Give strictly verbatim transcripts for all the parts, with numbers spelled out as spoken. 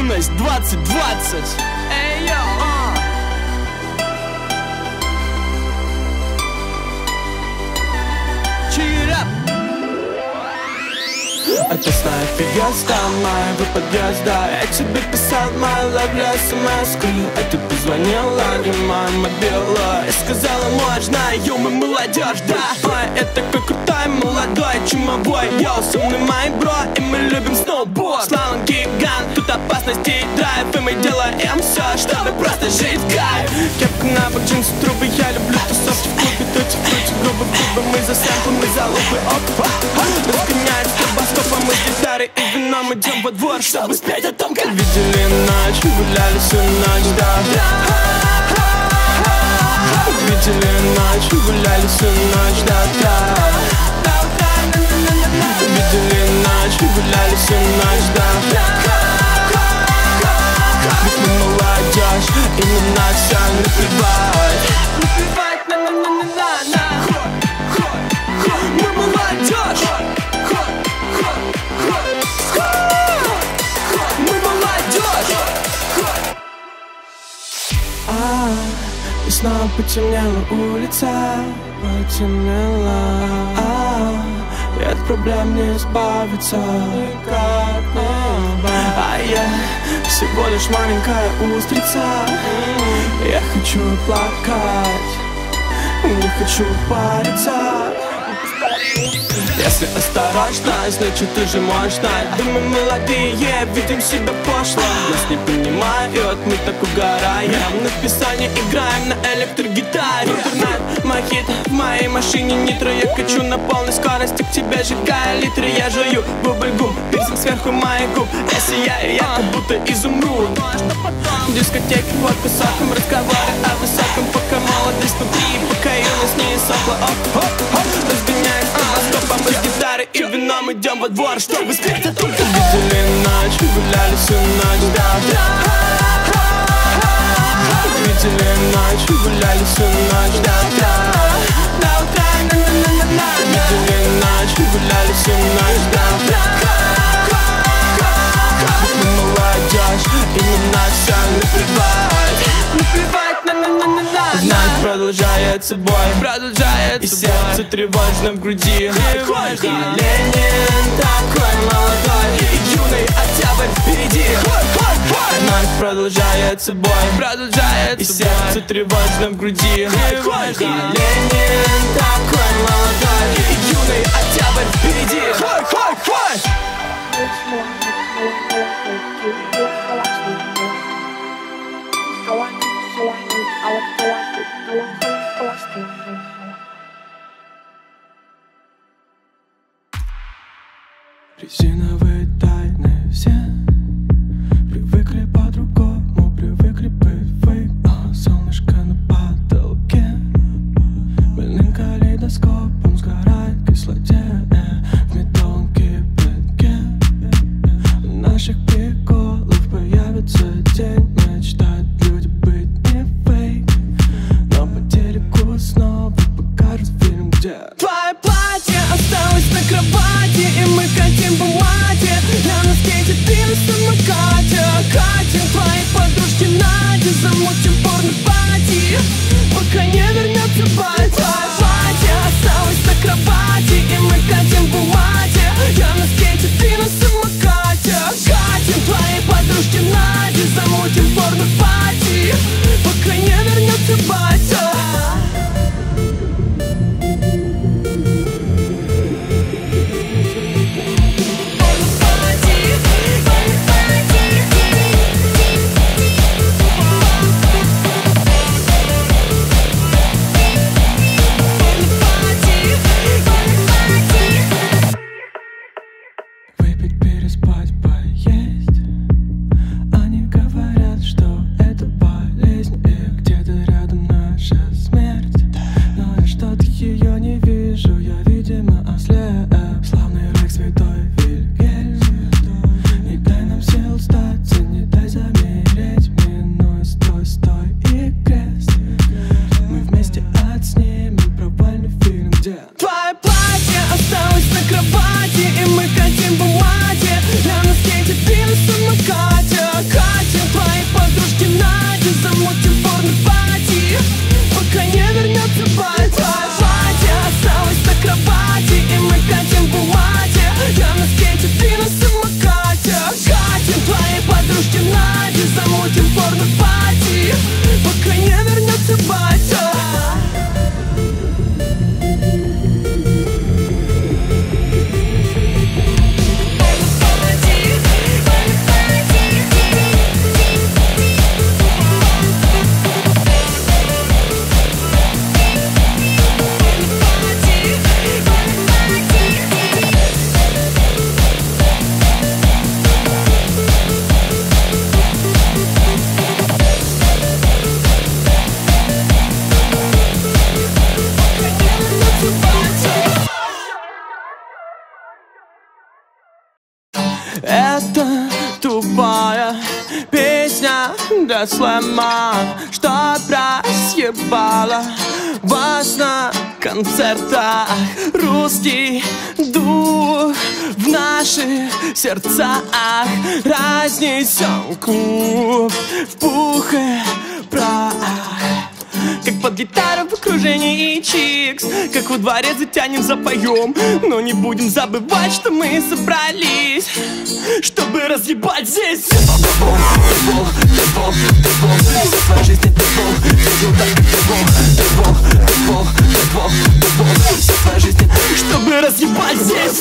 Юность двадцать двадцать. Эй, йо, а. Чирап. Это снайпер, я стал моего подъезда. Я тебе писал, моя ловля смс-ку. А ты позвонила, не моя мобила, и сказала, можно, ё, мы молодежь, да. Ой, это такой крутой, молодой, чумовой. Йоу, со мной мои бро, и мы любим сноуборд. Слава гигант, тут опасности и драйв, и мы делаем все, чтобы просто жить в кайф. Кепка на бок, джинсы, трубы, я люблю тусовки в клубе. Тути-фрути, губы в губы, мы за сэмплы, мы за лупы. Опа, разгоняет стробоскоп, мы с гитарой и вином идем во двор, чтобы спеть о том, как видели ночь, гуляли всю ночь, да. Видели ночь, гуляли всю ночь, да, да. Видели ночь, гуляли всю ночь, да. Ведь мы молодежь, и на нас все наплевать. Наплевать, на-на-на-на-на. Мы молодежь. А, и снова потемнела улица, потемнела. А, и от проблем не избавиться никак, а я всего лишь маленькая устрица. Я хочу плакать, не хочу париться. Если осторожно, значит ты же мощно. Да мы молодые, видим себя пошло. Нас не понимают, мы так угораем. На писание играем на электрогитаре. Интернет, мой хит, в моей машине нитро. Я качу на полной скорости, к тебе сжигая литры. Я жую бубльгум, пирсинг сверху моих губ. Я сияю, я как будто изумруд. Дискотеки, водка, соком, разговоры о высоком. Пока молодость внутри, пока юность не иссохла. Оп-оп-оп, разгоняюсь стробоскопом, мы с гитарой и вином идем во двор, чтобы спеть о том, как видели ночь, гуляли всю ночь, да. Видели ночь, гуляли всю ночь, да, да. Видели ночь, гуляли всю ночь, да. Мы молодежь, и на нас все наплевать. Наплевать, на-на-на-на-на. Знать продолжается бой, продолжается и сердце тревожно в груди. Тревожно. Ленин такой молодой, и юный октябрь впереди. Вновь продолжается бой, продолжается и сердце тревожно в груди. Тревожно. Ленин такой молодой, и юный октябрь впереди. Хой, хой, хой. Резиновые тайны все привыкли по-другому, привыкли быть фейк. А солнышко на потолке больным калейдоскопом сгорает кислоте в металлом кипятке. У наших приколов появится день, мечтают люди быть не фейк. Но по телеку снова покажут фильм, где твое платье осталось на кровати, и мы хотим по мате. Я на скейте, ты на меня до слома, что просъебала вас на концертах. Русский дух в наших сердцах. Разнесем клуб в пух и прах. Как под гитару в окружении чикс, как во дворе затянем, запоем. Но не будем забывать, что мы собрались, чтобы разъебать здесь. Чтобы разъебать здесь.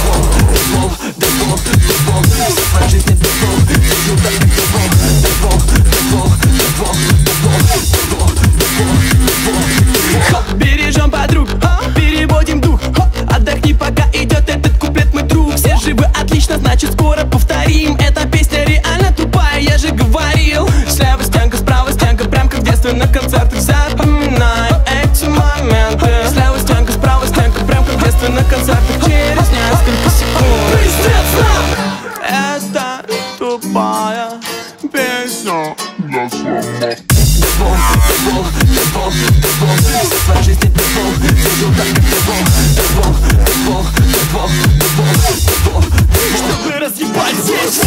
Бережем подруг, переводим дух. Отдохни, пока идет этот куплет, мой друг. Все живы, отлично, значит скоро повторим. Эта песня реально тупая, я же говорил. Слева стенка, справа стенка, прям как в детстве на концертах. Запоминаю эти моменты. Слева стенка, справа стенка, прям как в детстве на концертах. Через несколько секунд. Это тупая песня для слова. Чтобы разъебать здесь.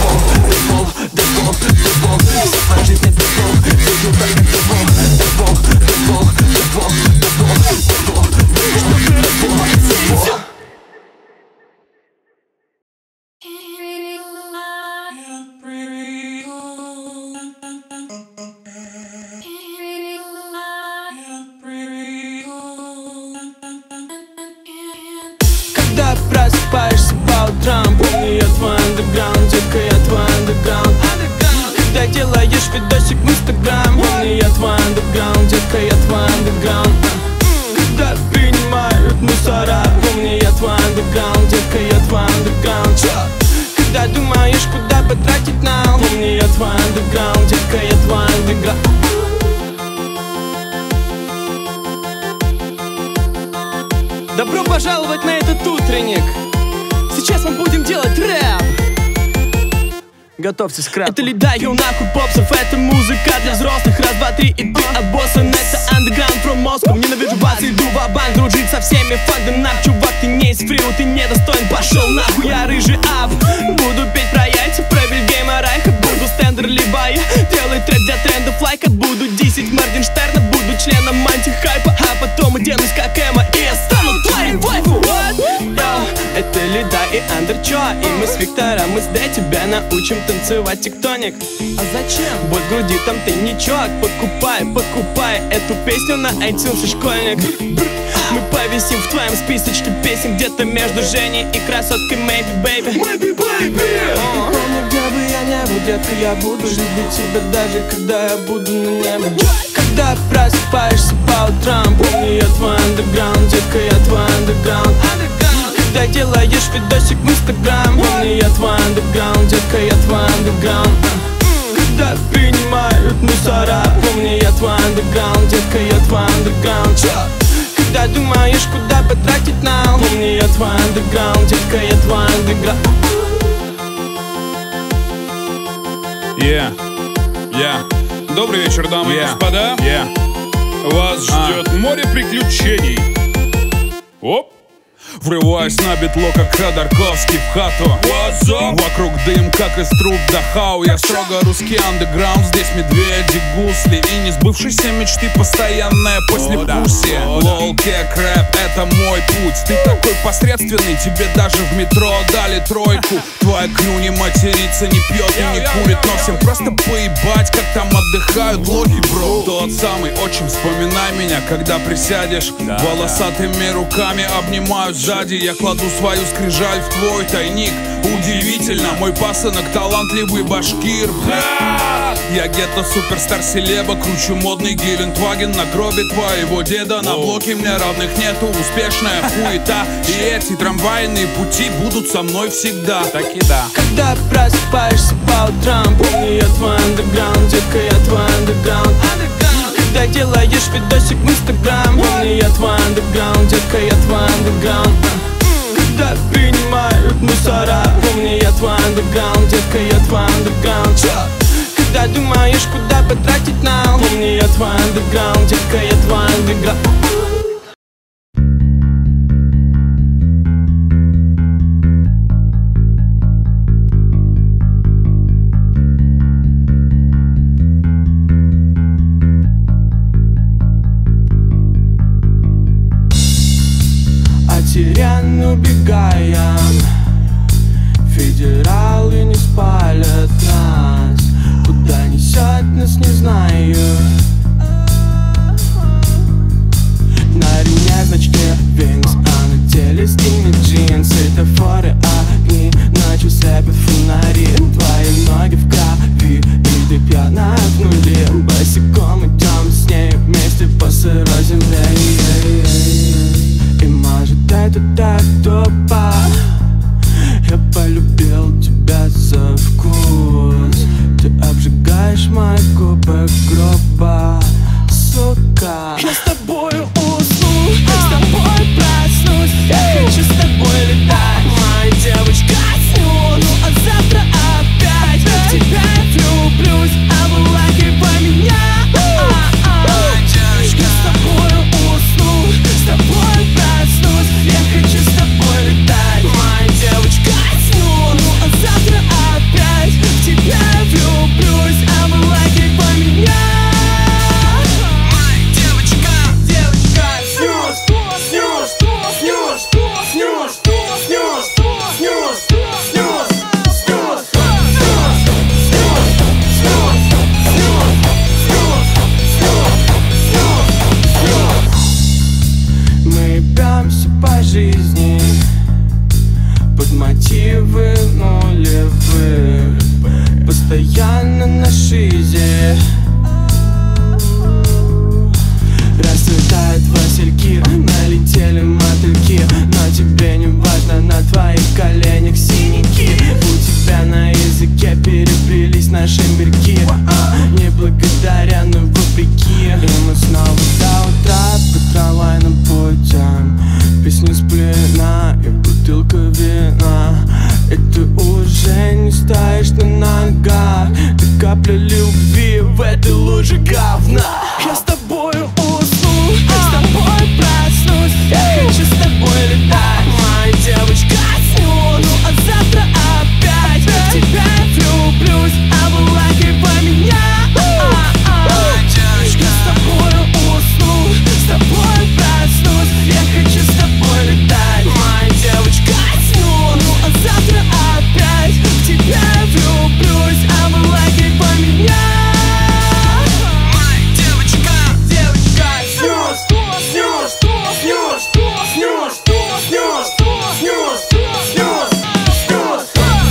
Когда просыпаешься по утрам, помни, я твой андеграунд, детка, я твой андеграунд. Когда делаешь видосик в инстаграм, помни, я твой андеграунд, детка, я твой андеграунд. Когда принимают мусора, помни, я твой андеграунд, детка, я твой андеграунд. Когда думаешь, куда потратить нам, помни, я твой андеграунд, детка, я твой андеграунд. Добро пожаловать на этот утренник. Сейчас мы будем делать рэп. Готовьтесь к рэпу. Это лидаю нахуй попсов, это музыка для взрослых. Раз, два, три, и ты обоссан. Это underground from Moscow. Ненавижу вас, иду ва-банк, дружить со всеми. Fuck them up, чувак, ты не из фрил, ты недостоин, пошел нахуй. Я рыжий ап, буду петь про яйца, про Вильгельма Райха. Буду стендер, либо я делаю трек для трендов лайка. Буду десять Моргенштерна, буду членом антихайпа. А потом оденусь как Эма и я стану твоим вайфу. Это Лида и Андерчо, и мы с Виктором из Д тебя научим танцевать тектоник. А зачем? Боль в груди, там ты ничок. Подкупай, подкупай эту песню на iTunes, школьник. Мы повисим в твоем списочке песен где-то между Женей и красоткой Maybe Baby. Maybe Baby. И помню, где бы я не был, детка, я буду любить тебя даже когда я буду на небе. Когда просыпаешься по утрам, помни, я твой андеграунд, детка, я твой андеграунд. Когда делаешь видосик в инстаграм, помни, я твой андеграунд, детка, я твой андеграунд. Когда принимают мусора, помни, я твой андеграунд, детка, я твой андеграунд. Когда думаешь, куда потратить нам, помни, я твой андеграунд, детка, я твой андеграунд. Yeah, yeah. Добрый вечер, дамы yeah. и господа. Yeah. Вас ждет а. море приключений. Оп. Врываюсь на битло, как Ходорковский в хату. Вокруг дым, как из труб Дахау. Я строго русский андеграунд. Здесь медведи, гусли и несбывшиеся мечты. Постоянное послевкусие. Лол, кек, рэп, это мой путь. Ты такой посредственный, тебе даже в метро дали тройку. Твоя крю не матерится, не пьет и не курит, но всем просто поебать, как там отдыхают логи, бро. Тот самый, очень вспоминай меня, когда присядешь. Волосатыми руками обнимаю сзади. Я кладу свою скрижаль в твой тайник. Удивительно, мой пасынок талантливый башкир. Я гетто суперстар селеба, кручу модный Гелендваген на гробе твоего деда. На блоке мне равных нету, успешная хуета. И эти трамвайные пути будут со мной всегда. Так и да. Когда просыпаешься по утрам, помни, я твой андеграунд, детка, я твой андеграунд. Когда делаешь видосик в инстаграм, помни, я твой андеграунд, детка, я твой андеграунд. Когда принимают мусора, помни, я твой андеграунд, детка, я твой андеграунд. Когда думаешь, куда потратить нам, помни, я твой андеграунд, детка, я твой андеграунд. Терян убегая, федералы не спалят нас. Куда несет нас, не знаю. На ремне значки Винкс, а на теле стильный джинс. Светофоры, огни, ночью слепят фонари. Твои ноги в крови, и ты пьяна в нуле. Босиком идем с ней вместе по сырой земле. И может это так тупо, я полюбил тебя за вкус. Ты обжигаешь мои губы грубо, сука. Я с тобою усну, с тобой проснусь. Я хочу с тобой летать, моя девочка, сню. Ну а завтра опять в тебя влюблюсь. Обволакивай меня. Я с тобою усну, с тобой проснусь. Я хочу с тобой летать, моя девочка, сню. Ну а завтра опять в тебя влюблюсь. Обволакивай меня. Моя девочка, девочка, снюс, снюс, снюс, снюс, снюс, снюс, снюс, снюс, снюс, мы бьемся по жизни под мотивы нулевых, постоянно на шизе. Расцветают васильки, налетели мотыльки, но тебе не важно, на твоих коленях синяки. У тебя на языке переплелись наши мирки, а, не благодаря, но вопреки. И мы снова до утра по трамвайным путям, песни сплена и бутылка вина. И ты уже не стоишь на ногах, ты капля любви в этой луже говна. Я с тобою усну, с тобой проснусь. Я хочу с тобой летать, моя девочка, сню. Ну а завтра опять в тебя влюблюсь. Обволакивай меня. Я с тобою усну, с тобой проснусь. Я хочу с тобой летать, моя девочка, сню. Ну а завтра опять в тебя влюблюсь. Обволакивай меня. Моя девочка, девочка, снюс, снюс, снюс, снюс, снюс, снюс, снюс, снюс,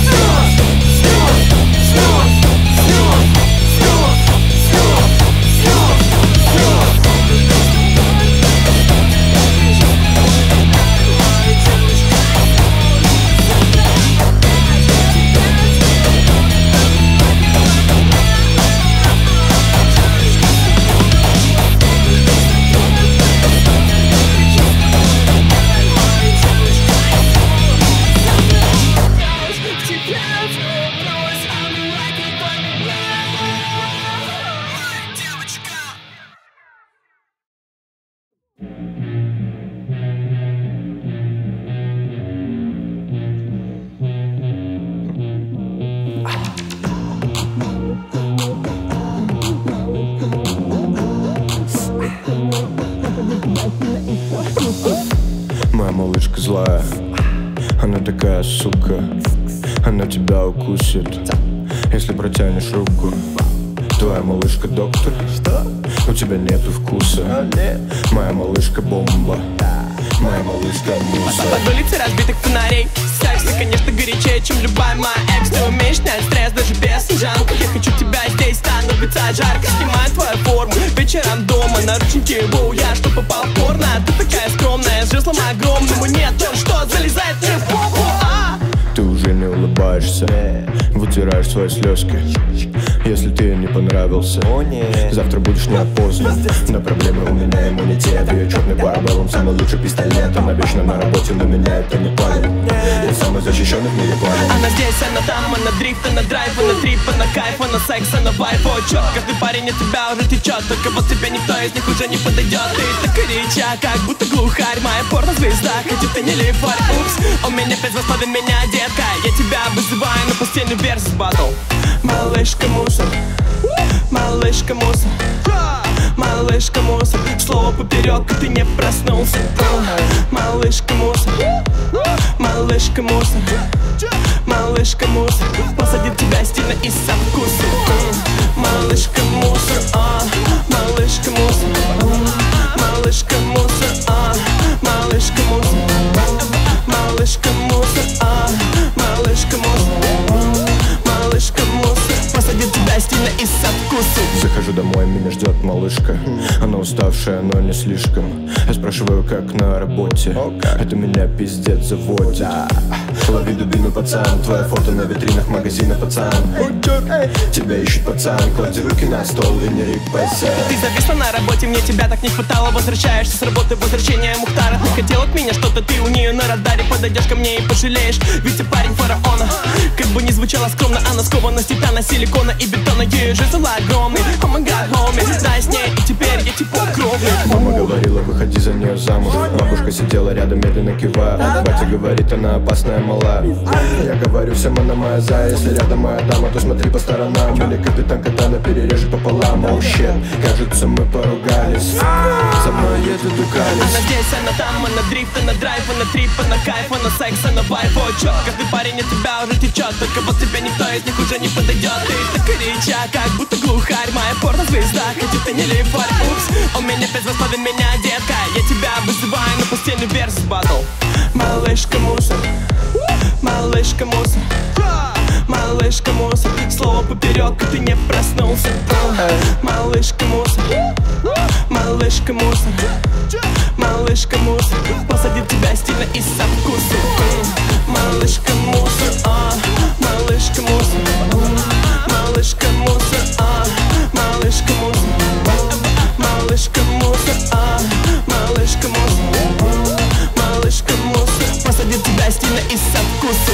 Моя малышка злая, она такая сука, она тебя укусит, если протянешь руку. Твоя малышка доктор, у тебя нету вкуса. Моя малышка бомба, моя малышка муса. Под улицей разбитых фонарей, секс, конечно, горячее, чем любая моя экс. Ты умеешь снять стресс даже без инжанка. Я хочу тебя здесь, становится жарко. Снимаю твою форму, вечером дома, наручники, воу, я что попал в порно. Ты такая скромная, с жезлом огромным, и нет, он что, залезает мне в попу, а? Ты уже не улыбаешься, вытираешь свои слезки. Если ты не понравился, о, нет. Завтра будешь неопознан. На проблемы у меня иммунитет. Ее черный парабеллум, самый лучший пистолет. Она вечно на работе, но меня это не палит. Я самый защищенный в мире парень. Она здесь, она там, она дрифт, она драйв, она трип, она кайф, она секс, она вайф. О, чёрт, каждый парень от тебя уже течет. Только вот тебе никто из них уже не подойдет. Ты так горяча, как будто глухарь. Моя порно-звезда, хотя ты не лифарь. Упс, у меня пять заставин меня, детка. Я тебя вызываю на постельный версус батл. Малышка мусор, малышка мусор, малышка мусор. Слово поперек, и ты не проснулся. Малышка мусор, малышка мусор, малышка мусор. Посадит тебя стильно и со вкусом. Малышка мусор, а, малышка мусор, малышка мусор, а, малышка мусор, малышка мусор, а, малышка мусор, малышка мусор. Посадит тебя стильно и со вкусом. Захожу домой, меня ждет малышка. Она уставшая, но не слишком. Я спрашиваю, как на работе. Это меня пиздец заводит. Лови дубину, пацан. Твое фото на витринах магазина, пацан. Тебя ищет пацан. Клади руки на стол и не рипайся. Ты зависла на работе, мне тебя так не хватало. Возвращаешься с работы, возвращение Мухтара. Ты хотел от меня что-то, ты у нее на радаре. Подойдешь ко мне и пожалеешь, ведь ты парень фараона. Как бы ни звучало скромно, она скована с титана, силикона и бетона. Ей же зала огромный, о май гад, хоми. Да, с ней, и теперь я типа кровный. Мама говорила, выходи за нее замуж. Бабушка сидела рядом, медленно кивая. Батя говорит, она опасная, мала. Я говорю, всем она моя зая. Если рядом моя дама, то смотри по сторонам. Или капитан Катана перережет пополам. Оу, щет, кажется, мы поругались. За мной едет Дукалис. Она здесь, она там, она дрифт, она драйв, она трип, она кайф, она секс, она вайф. О, чёрт, каждый парень от тебя уже течет. Только вот тебе никто из них уже не подойдет. Ты так горяча, как будто глухарь. Моя порно-звезда, хотя ты не лифарь. Упс, у меня пять заставин меня, детка. Я тебя вызываю на постельный версус батл. Малышка мусор, малышка мусор, малышка мусор. Слово поперек, и ты не проснулся. Малышка мусор, малышка мусор, малышка мусор. Посадит тебя стильно и со вкусом. Малышка мусор, а, малышка мусор, малышка мусор, а, малышка мусор, малышка мусор, а, малышка мусор, малышка мусор. Посадит тебя стильно и со вкусом.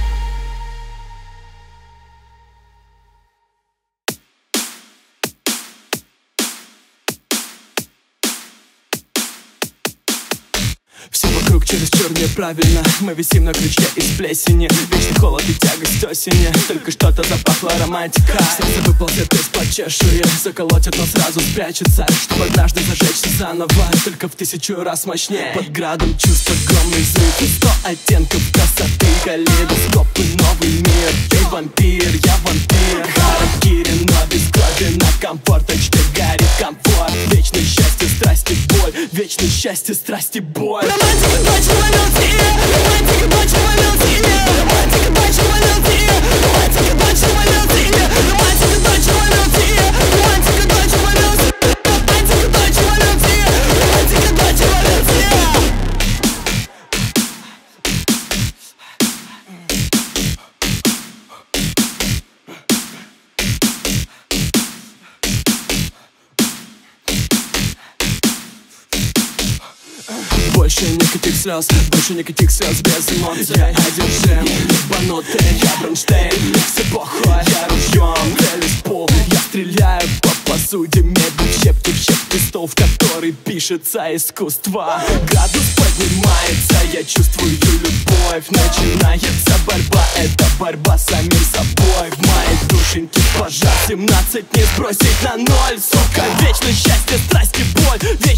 Все вокруг чересчур неправильно. Мы висим на крючке из плесени. Вечный холод и тягость осени. Только что-то запахло романтика. Сердце выползет из-под чешуи. Заколотит, но сразу спрячется, чтобы однажды зажечься заново, только в тысячу раз мощнее. Под градом чувств огромный взрыв и сто оттенков красоты. Калейдоскоп и новый мир. Ты вампир, я вампир. Харакири, но без крови. На комфорточке горит комфорт. Вечное счастье, страсти, боль. Вечное счастье, страсти, боль. Романтика точно валюте, романтика точно валюте, романтика точно валюте, романтика точно валюте, романтика точно валюте, романтика точно валюте, романтика точно валюте, романтика точно валюте. Больше никаких слез, больше никаких слез без эмоций. Одержим, ебанутый, я Бронштейн. Все похуй, я ружьем, целюсь в пол. Я стреляю по посуде, мебель, щепки в щепки, стол, в который пишется искусство. Градус поднимается, я чувствую любовь. Начинается борьба, это борьба с самим собой. В моей душеньке пожар, семнадцать не сбросить на ноль. Сука, вечное счастье, страсти, боль.